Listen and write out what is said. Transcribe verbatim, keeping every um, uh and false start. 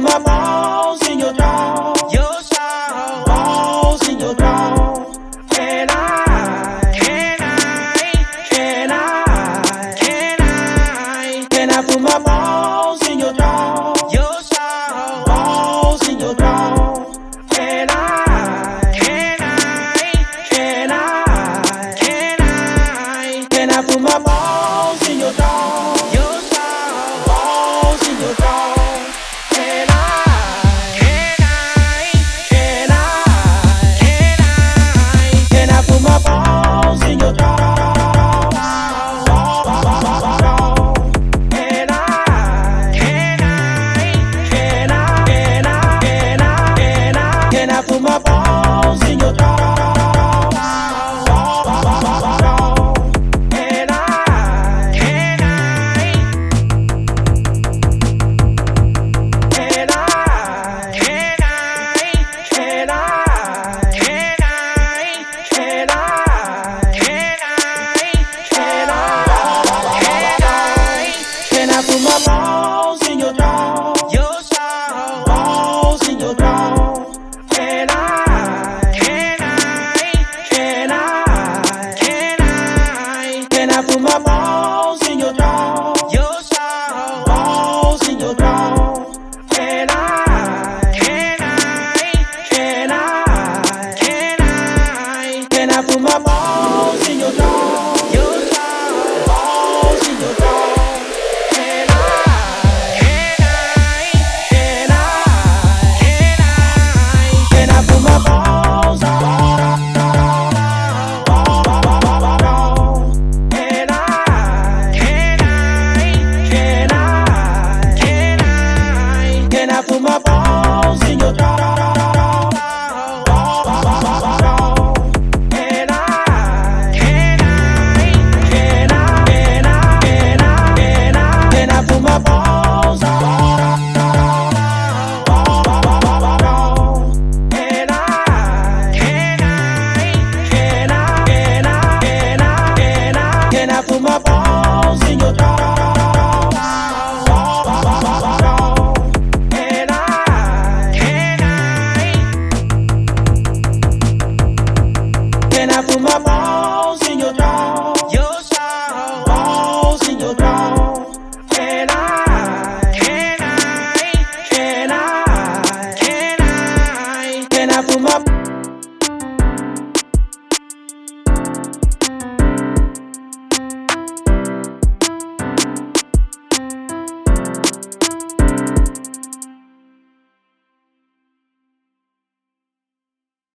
my balls in your jaw. Your jaw. Balls in your jaw. Can I? Can I? Can I? Can I? Can I put my balls in your jaw? Your jaw. Balls in your jaw. Can I? Can I? Can I? Can I? Can I put my balls in your jaw? Your jaw. Balls in your jaw. Can I? Can I? Can I? Can I? Can I put my balls in your jaw? Can I? Can I? Can I? Can I? Can I? Can I put my balls?